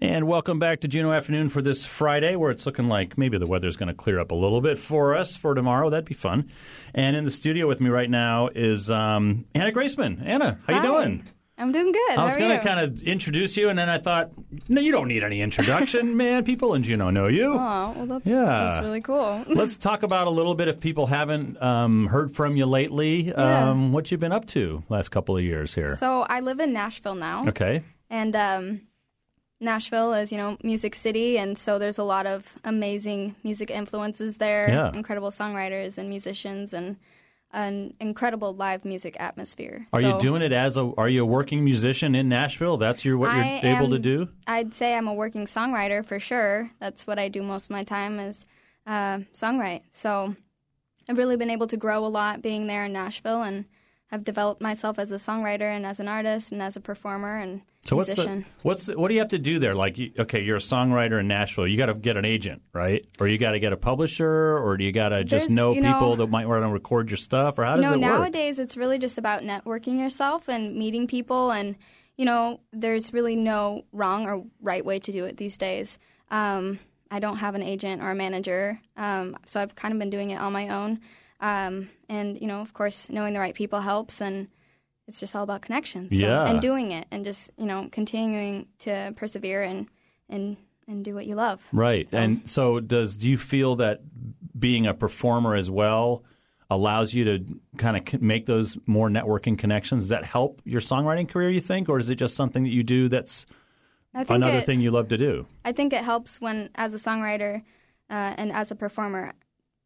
And welcome back to Juneau Afternoon for this Friday, where it's looking like maybe the weather's going to clear up a little bit for us for tomorrow. That'd be fun. And in the studio with me right now is Anna Graceman. Anna, how you doing? I'm doing good. I was going to kind of introduce you, and then I thought, no, you don't need any introduction, man. People in Juneau know you. Oh, well, that's really cool. Let's talk about a little bit, if people haven't heard from you lately, what you've been up to last couple of years here. So I live in Nashville now. Okay. And Nashville is, Music City, and so there's a lot of amazing music influences there, incredible songwriters and musicians, and an incredible live music atmosphere. Are you doing it are you a working musician in Nashville? That's what you're able to do? I'd say I'm a working songwriter for sure. That's what I do most of my time is songwrite. So I've really been able to grow a lot being there in Nashville, and have developed myself as a songwriter and as an artist and as a performer and musician. What do you have to do there? Like, okay, you're a songwriter in Nashville. You got to get an agent, right? Or you got to get a publisher, or do you got to just know people that might want to record your stuff? Or how does it work? Nowadays it's really just about networking yourself and meeting people, and there's really no wrong or right way to do it these days. I don't have an agent or a manager, so I've kind of been doing it on my own. And, of course, knowing the right people helps, and it's just all about connections. And doing it, and just, continuing to persevere and do what you love. Right. So. And so do you feel that being a performer as well allows you to kind of make those more networking connections? Does that help your songwriting career, you think? Or is it just something that you do that's another thing you love to do? I think it helps when, as a songwriter and as a performer,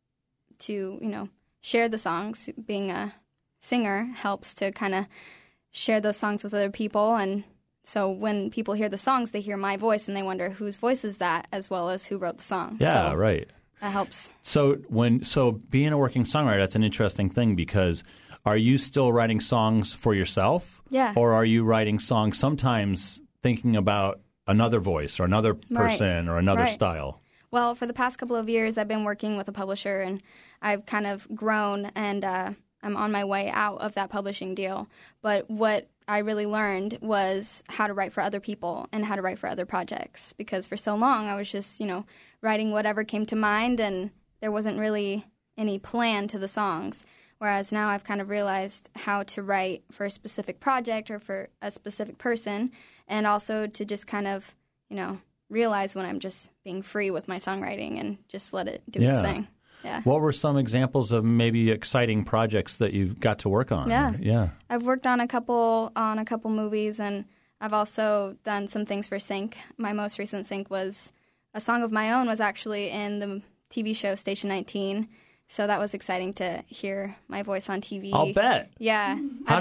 to, share the songs. Being a singer helps to kind of share those songs with other people, and so when people hear the songs, they hear my voice and they wonder whose voice is that, as well as who wrote the song. Yeah, right. That helps. So being a working songwriter, that's an interesting thing, because are you still writing songs for yourself? Yeah. Or are you writing songs sometimes thinking about another voice or another person or another style? Well, for the past couple of years, I've been working with a publisher, and I've kind of grown, and I'm on my way out of that publishing deal. But what I really learned was how to write for other people and how to write for other projects, because for so long I was just, writing whatever came to mind, and there wasn't really any plan to the songs. Whereas now I've kind of realized how to write for a specific project or for a specific person, and also to just kind of, realize when I'm just being free with my songwriting and just let it do its thing. Yeah. What were some examples of maybe exciting projects that you've got to work on? Yeah. I've worked on a couple movies, and I've also done some things for Sync. My most recent Sync was a song of my own, was actually in the TV show Station 19. So that was exciting to hear my voice on TV. I'll bet. Yeah.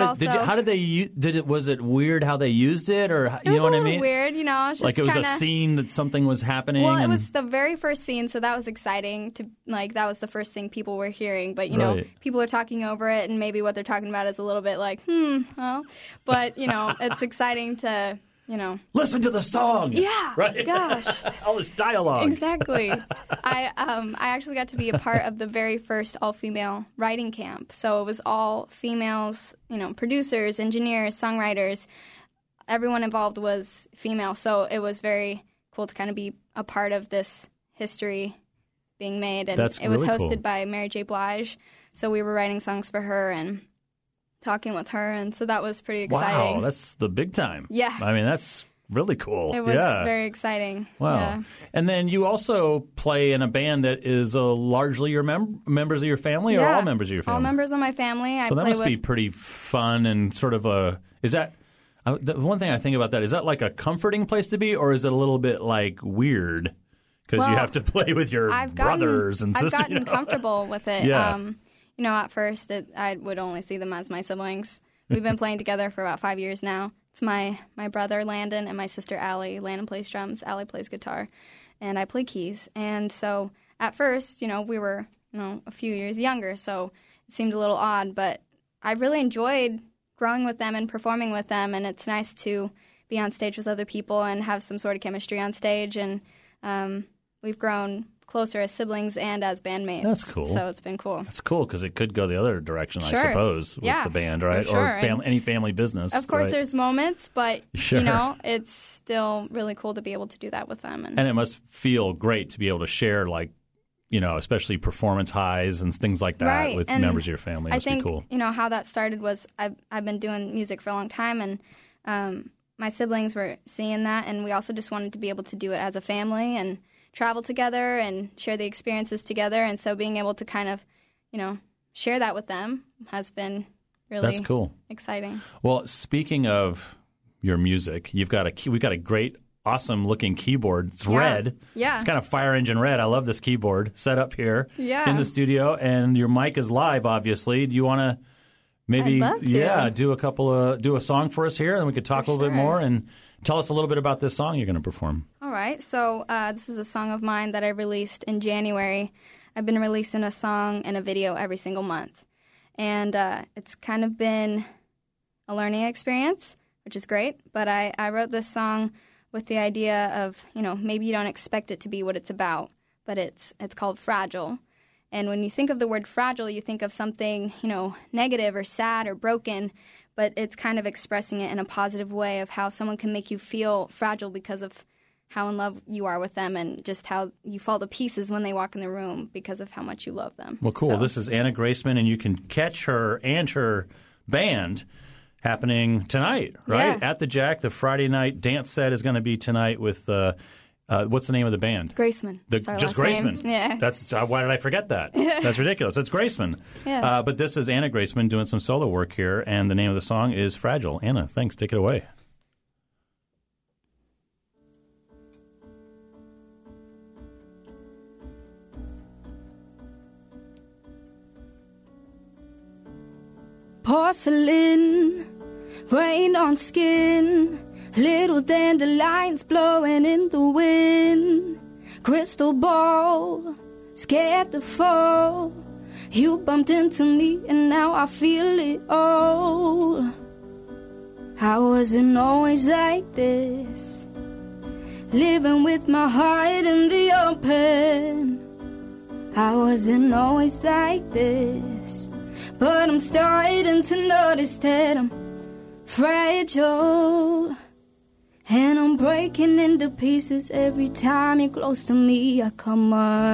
Was it weird how they used it, or you know what I It mean? was weird, It's just like it was a scene that something was happening. Well, it was the very first scene, so that was exciting. That was the first thing people were hearing. But people are talking over it, and maybe what they're talking about is a little bit like, well. But it's exciting to. Listen to the song. Yeah. Right. Gosh. All this dialogue. Exactly. I actually got to be a part of the very first all-female writing camp. So it was all females, producers, engineers, songwriters. Everyone involved was female. So it was very cool to kind of be a part of this history being made. And That's it was really hosted cool. by Mary J. Blige. So we were writing songs for her and talking with her, and so that was pretty exciting. Wow, that's the big time. Yeah. I mean, that's really cool. It was very exciting. Wow. Yeah. And then you also play in a band that is largely your members of your family, or all members of your family? All members of my family. So that must be pretty fun and sort of the one thing I think about that, is that like a comforting place to be, or is it a little bit like weird because you have to play with your brothers and sisters? I've gotten comfortable with it. Yeah. At first, I would only see them as my siblings. We've been playing together for about 5 years now. It's my brother, Landon, and my sister, Allie. Landon plays drums, Allie plays guitar, and I play keys. And so at first, we were, a few years younger, so it seemed a little odd. But I really enjoyed growing with them and performing with them, and it's nice to be on stage with other people and have some sort of chemistry on stage. And we've grown closer as siblings and as bandmates. That's cool. So it's been cool. It's cool because it could go the other direction, Sure. I suppose, with the band, right? For sure. Or any family business. Of course, right? there's moments, but Sure. it's still really cool to be able to do that with them. And it must feel great to be able to share, like, especially performance highs and things like that Right. with And members of your family. It I must think be cool. how that started was I've been doing music for a long time, and my siblings were seeing that, and we also just wanted to be able to do it as a family and travel together and share the experiences together. And so being able to kind of, share that with them has been really That's cool. exciting. Well, speaking of your music, we've got a great, awesome looking keyboard. It's red. Yeah. It's kind of fire engine red. I love this keyboard set up here Yeah. in the studio, and your mic is live, obviously. Do you want to maybe I'd love to. do a song for us here, and we could talk a little bit sure. more and tell us a little bit about this song you're going to perform. All right. So this is a song of mine that I released in January. I've been releasing a song and a video every single month. And it's kind of been a learning experience, which is great. But I wrote this song with the idea of, maybe you don't expect it to be what it's about, but it's called Fragile. And when you think of the word fragile, you think of something, negative or sad or broken, but it's kind of expressing it in a positive way of how someone can make you feel fragile because of how in love you are with them and just how you fall to pieces when they walk in the room because of how much you love them. Well, cool. So, This is Anna Graceman, and you can catch her and her band happening tonight, right? Yeah. At the Jack. The Friday night dance set is going to be tonight with what's the name of the band? Graceman. That's our Just last name. Graceman. Yeah. That's why did I forget that? That's ridiculous. It's Graceman. Yeah. But this is Anna Graceman doing some solo work here, and the name of the song is Fragile. Anna, thanks. Take it away. Porcelain, rain on skin, little dandelions blowing in the wind. Crystal ball, scared to fall. You bumped into me and now I feel it all. I wasn't always like this, living with my heart in the open. I wasn't always like this, but I'm starting to notice that I'm fragile. And I'm breaking into pieces every time you're close to me. I come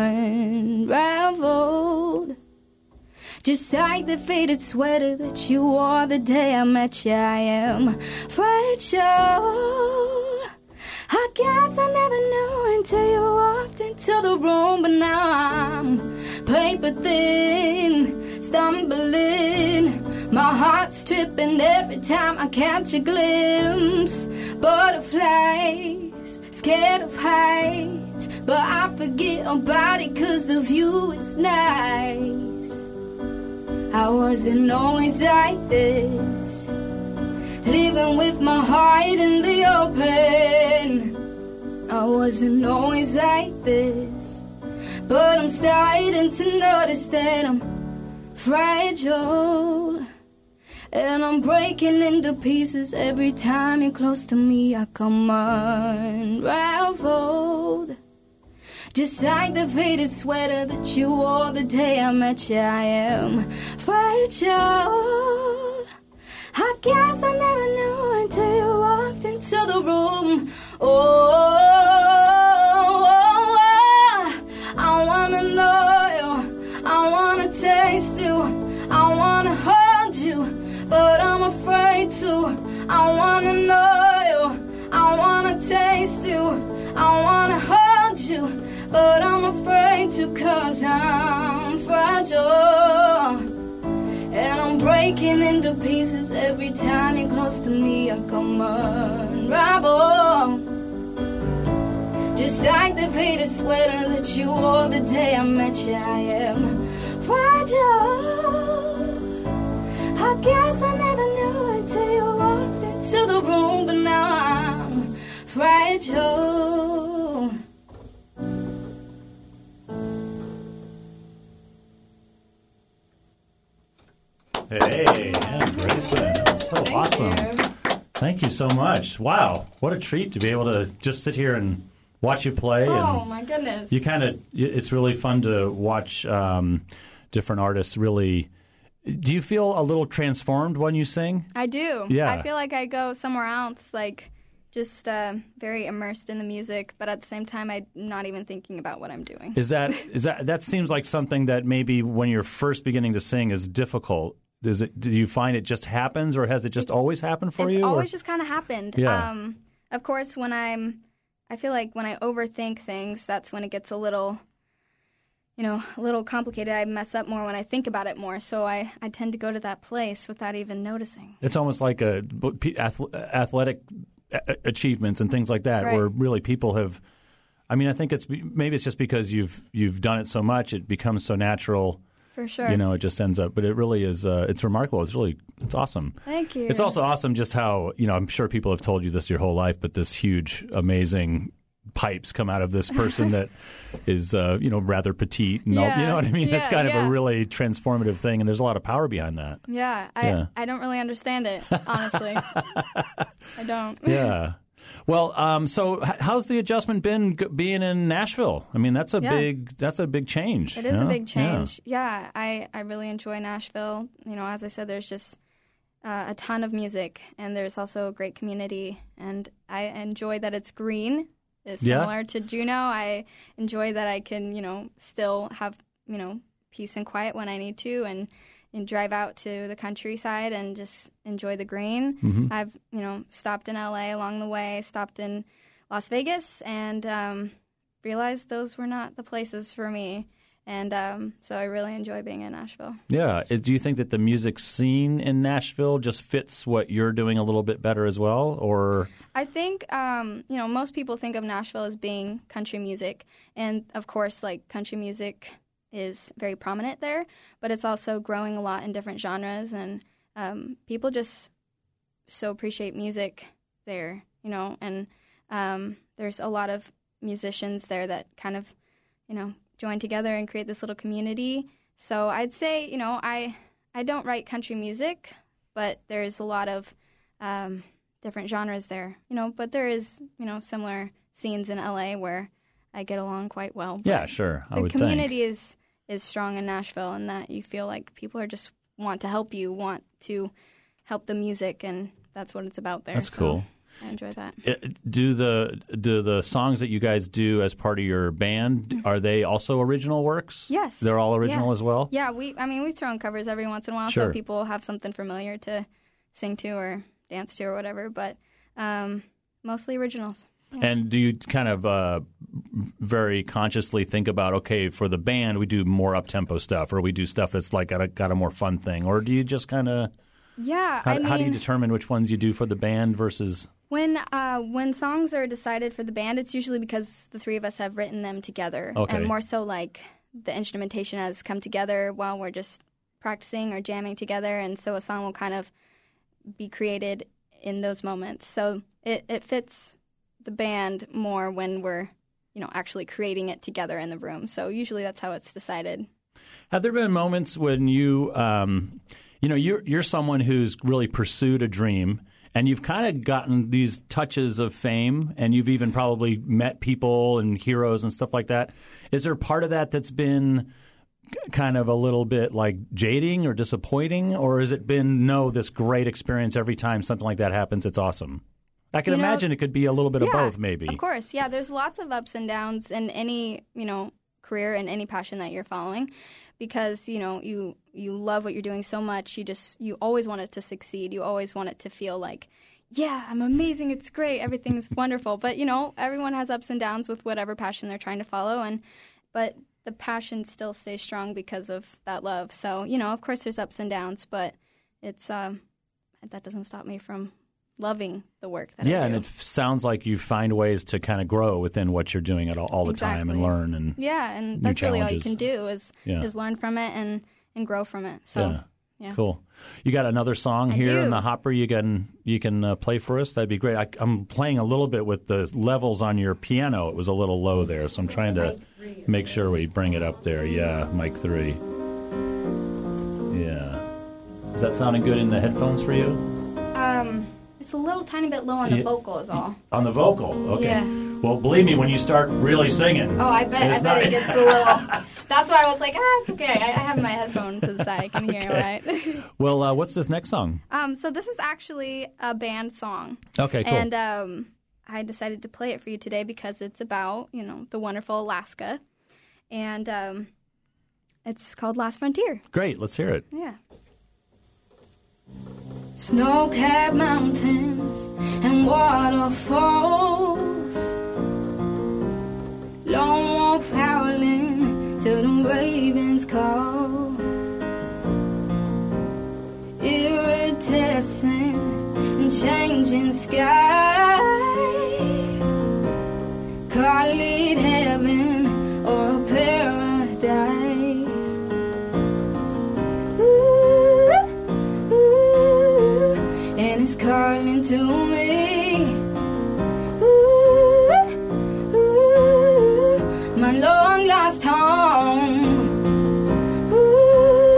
unraveled, just like the faded sweater that you wore the day I met you. I am fragile. I guess I never knew until you walked into the room, but now I'm paper thin, stumbling. My heart's tripping every time I catch a glimpse. Butterflies, scared of heights, but I forget about it 'cause of you it's nice. I wasn't always like this, living with my heart in the open. I wasn't always like this, but I'm starting to notice that I'm fragile. And I'm breaking into pieces every time you're close to me. I come unraveled, just like the faded sweater that you wore the day I met you. I am fragile. I guess I never knew until you walked into the room. I wanna know you, I wanna taste you, I wanna hold you, but I'm afraid to. I wanna know you, I wanna taste you, I wanna hold you, but I'm afraid to 'cause I'm fragile. And I'm breaking into pieces every time you're close to me. I come unravel, just like the faded sweater that you wore the day I met you. I am fragile. I guess I never knew until you walked into the room, but now I'm fragile. Hey, Anna Graceman. That was so awesome. Thank you so much. Wow, what a treat to be able to just sit here and watch you play. Oh, my goodness. It's really fun to watch different artists really. Do you feel a little transformed when you sing? I do. Yeah. I feel like I go somewhere else, like just very immersed in the music, but at the same time, I'm not even thinking about what I'm doing. That seems like something that maybe when you're first beginning to sing is difficult. Do you find it just happens, or has it just always happened for you? It's always just kind of happened. Yeah. Of course, I feel like when I overthink things, that's when it gets a little complicated. I mess up more when I think about it more, so I tend to go to that place without even noticing. It's almost like athletic achievements and things like that, right. Where really people have. I mean, I think maybe it's just because you've done it so much, it becomes so natural. For sure. It just ends up. But it really is. It's remarkable. It's awesome. Thank you. It's also awesome just how I'm sure people have told you this your whole life, but this huge, amazing pipes come out of this person that is rather petite. And yeah. You know what I mean? Yeah, That's kind of a really transformative thing, and there's a lot of power behind that. Yeah, I don't really understand it, honestly. I don't. Yeah. Well, so how's the adjustment been being in Nashville? I mean, that's a big change. It is a big change. Yeah, I really enjoy Nashville. As I said, there's just a ton of music, and there's also a great community, and I enjoy that it's green. It's similar to Juneau. I enjoy that I can, still have, peace and quiet when I need to, and drive out to the countryside and just enjoy the green. Mm-hmm. I've, stopped in LA along the way, stopped in Las Vegas, and realized those were not the places for me. And so I really enjoy being in Nashville. Yeah. Do you think that the music scene in Nashville just fits what you're doing a little bit better as well? Or I think, most people think of Nashville as being country music. And, of course, country music is very prominent there, but it's also growing a lot in different genres, and people just so appreciate music there, and there's a lot of musicians there that kind of, join together and create this little community. So I'd say, I don't write country music, but there's a lot of different genres there, but there is, similar scenes in LA where I get along quite well. Yeah, sure. The community is strong in Nashville, and that you feel like people are just want to help you, want to help the music, and that's what it's about there. That's cool. I enjoy that. Do the songs that you guys do as part of your band, are they also original works? Yes. They're all original as well? Yeah, we throw in covers every once in a while, Sure. so people have something familiar to sing to or dance to or whatever, but mostly originals. Yeah. And do you kind of very consciously think about, okay, for the band, we do more up-tempo stuff, or we do stuff that's got a more fun thing, or do you just kind of... Yeah, how do you determine which ones you do for the band versus... When songs are decided for the band, it's usually because the three of us have written them together. Okay. And more so the instrumentation has come together while we're just practicing or jamming together, and so a song will kind of be created in those moments. So it fits the band more when we're, actually creating it together in the room. So usually that's how it's decided. Have there been moments when you, you're someone who's really pursued a dream, and you've kind of gotten these touches of fame, and you've even probably met people and heroes and stuff like that. Is there part of that that's been kind of a little bit like jading or disappointing, or has it been, this great experience every time something like that happens, it's awesome? I can imagine it could be a little bit of both, maybe. Of course, yeah. There's lots of ups and downs in any, career and any passion that you're following, because, you love what you're doing so much. You always want it to succeed. You always want it to feel like, yeah, I'm amazing. It's great. Everything's wonderful. But, everyone has ups and downs with whatever passion they're trying to follow. But the passion still stays strong because of that love. So, of course there's ups and downs, but it's that doesn't stop me from loving the work that I do. Yeah, and it sounds like you find ways to kind of grow within what you're doing all the time and learn. And and that's really all you can do is learn from it and grow from it. So, yeah. Cool. You got another song here in the hopper you can play for us? That'd be great. I'm playing a little bit with the levels on your piano. It was a little low there, so I'm trying to make sure we bring it up there. Yeah, mic 3. Yeah. Is that sounding good in the headphones for you? It's a little tiny bit low on the vocal is all. On the vocal? Okay. Yeah. Well, believe me, when you start really singing. Oh, I bet it gets a little. That's why I was like, it's okay. I have my headphone to the side. I can hear all right. Well, what's this next song? So this is actually a band song. Okay, cool. And I decided to play it for you today because it's about, the wonderful Alaska. And it's called Last Frontier. Great. Let's hear it. Yeah. Snow-capped mountains and waterfalls, lone wolf howling till the ravens call, iridescent and changing skies, call it heaven or a paradise. It's calling to me, ooh, ooh, my long lost home, ooh,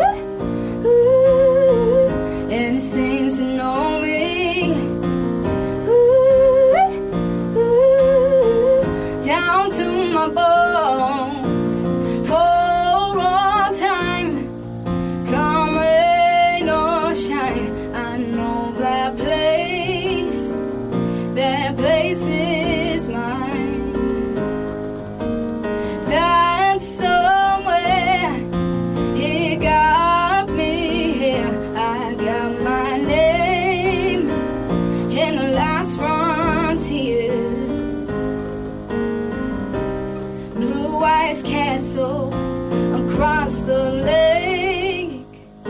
ooh, and it seems to know me, ooh, ooh, down to my bones for all time, come rain or shine, I know that place is mine. That somewhere he got me here. I got my name in the last frontier. Blue ice castle across the lake.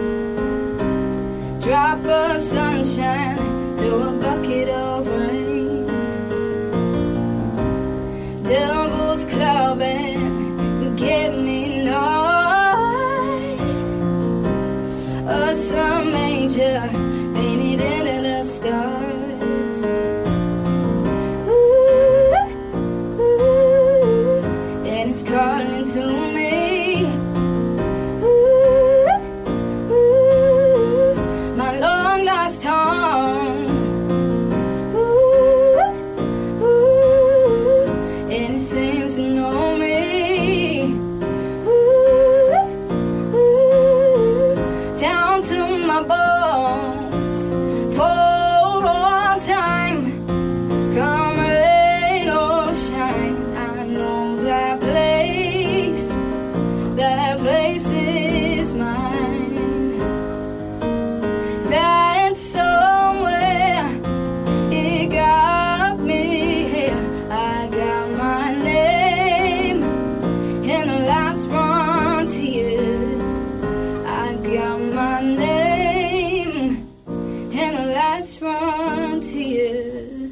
Drop of sunshine to a bucket of rain. Devil's club and forget-me-not. Some angel painted into the stars. Ooh, ooh, and it's calling to me. Ooh, ooh, my long lost home. Seems to know me, ooh, ooh, down to my bones for all time. Come rain or shine, I know that place is mine. That somewhere it got me here. I got my name in the last frontier. I got my name in the last frontier.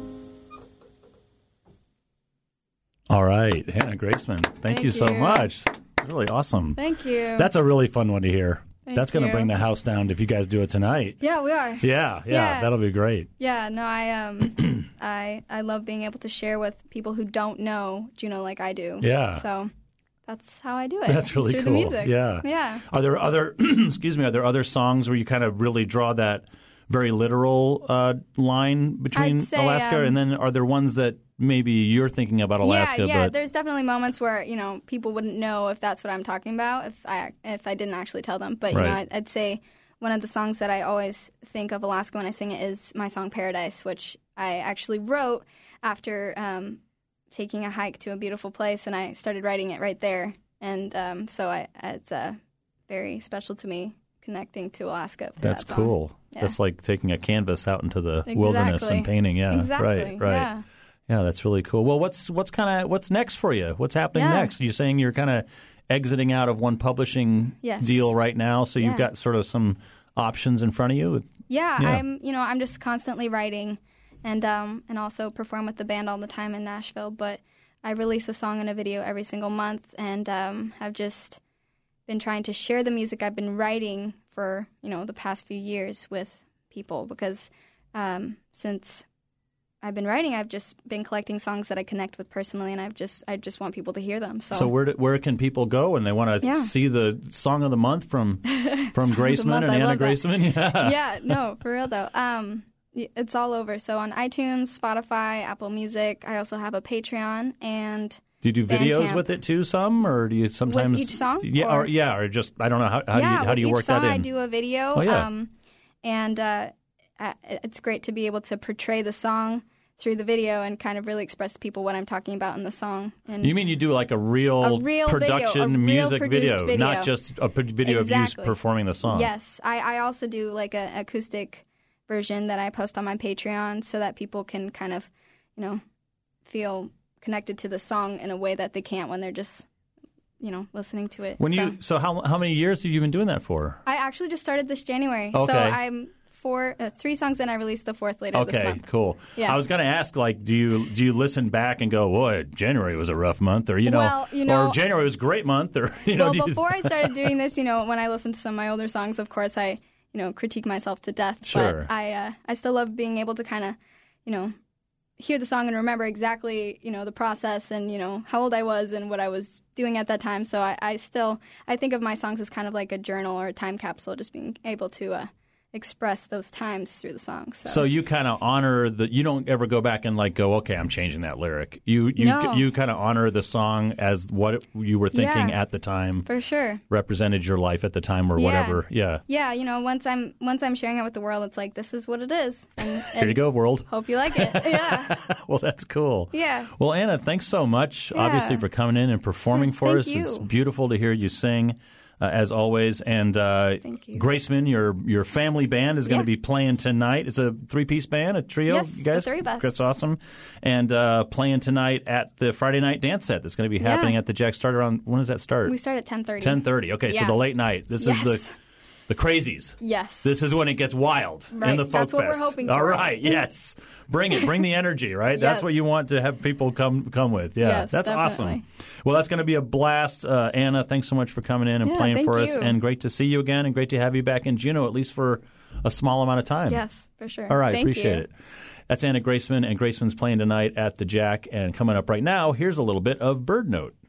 All right, Hannah Graceman, thank you so much. Really awesome. Thank you. That's a really fun one to hear. That's going to you. bring the house down if you guys do it tonight. Yeah, we are. Yeah, that'll be great. Yeah, no, I love being able to share with people who don't know Juneau like I do. Yeah. So that's how I do it. That's really through cool. the music. Yeah. Yeah. Are there other are there other songs where you kind of really draw that very literal line between I'd say, Alaska, and then are there ones that maybe you're thinking about Alaska? Yeah, but there's definitely moments where people wouldn't know if that's what I'm talking about if I didn't actually tell them. But Right. I'd say one of the songs that I always think of Alaska when I sing it is my song Paradise, which I actually wrote after taking a hike to a beautiful place, and I started writing it right there. And so it's very special to me connecting to Alaska through that's that song. Cool. Yeah. That's like taking a canvas out into the wilderness and painting. Yeah, exactly. right. Yeah. Yeah, that's really cool. Well, what's next for you? What's happening next? You're saying you're kind of exiting out of one publishing deal right now, so you've got sort of some options in front of you. Yeah. I'm just constantly writing, and also perform with the band all the time in Nashville. But I release a song and a video every single month, and I've just been trying to share the music I've been writing for the past few years with people, because since I've been writing, I've just been collecting songs that I connect with personally, and I just want people to hear them. So where can people go when they want to see the song of the month from Graceman and Hannah Graceman? Yeah, no, for real though. It's all over. So on iTunes, Spotify, Apple Music. I also have a Patreon and Do you do videos Bandcamp. with it too, some, or do you sometimes With each song? Yeah, or just I don't know how do you with work each song that in? I do a video. Oh, yeah. And it's great to be able to portray the song through the video and kind of really express to people what I'm talking about in the song. And You mean you do like a real production music produced video, not just a video of you performing the song? Yes. I also do like an acoustic version that I post on my Patreon so that people can kind of, feel connected to the song in a way that they can't when they're just, listening to it. So how many years have you been doing that for? I actually just started this January. Okay. So I'm 3 songs in. I released the 4th later this month. Okay, cool. Yeah. I was going to ask, like, do you listen back and go, boy, January was a rough month, or or January was a great month, or before I started doing this, when I listened to some of my older songs, of course I, critique myself to death. Sure. But I still love being able to kind of, hear the song and remember exactly, the process and, how old I was and what I was doing at that time. So I think of my songs as kind of like a journal or a time capsule, just being able to express those times through the songs. So you kind of honor you don't ever go back and like go, okay, I'm changing that lyric. You kind of honor the song as what you were thinking at the time. For sure. Represented your life at the time or whatever. Yeah. Yeah, once I'm sharing it with the world, it's like, this is what it is. And here you go, world. Hope you like it. Yeah. Well, that's cool. Yeah. Well, Anna, thanks so much, obviously, for coming in and performing for us. Thank you. It's beautiful to hear you sing. As always, and Thank you. Graceman, your family band is going to be playing tonight. It's a 3-piece band, a trio, yes, you guys? The 3 of us. That's awesome. And playing tonight at the Friday night dance set that's going to be happening at the Jack. Start around, when does that start? We start at 10:30. 10:30. Okay, so the late night. This is the crazies. Yes. This is when it gets wild in the Folk That's what Fest. we're hoping for. All right, yes. Bring it. Bring the energy, right? Yes. That's what you want to have people come with. Yeah, yes, that's definitely. awesome. Well, that's going to be a blast. Anna, thanks so much for coming in and playing for us. And great to see you again, and great to have you back in Juneau, at least for a small amount of time. Yes, for sure. All right, Thank appreciate you. it. That's Anna Graceman, and Graceman's playing tonight at the Jack. And coming up right now, here's a little bit of Bird Note.